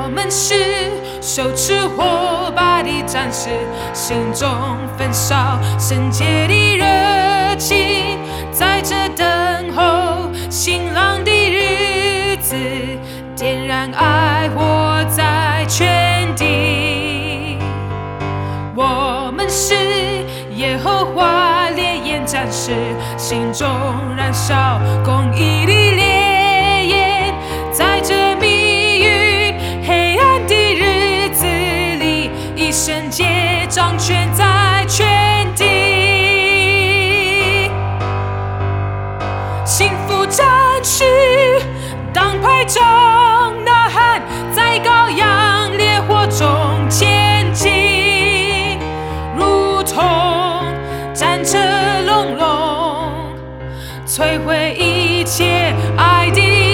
我们是手持火把的战士，心中焚烧圣洁的热情，在这等候新郎的日子，点燃爱火在全地。我们是耶和华烈焰战士，心中燃烧公义的烈焰，在这密云黑暗的日子里，以圣洁掌权在全地。幸福战士当排长呐喊，在羔羊烈火中前进，如同战车隆隆，摧毁一切爱的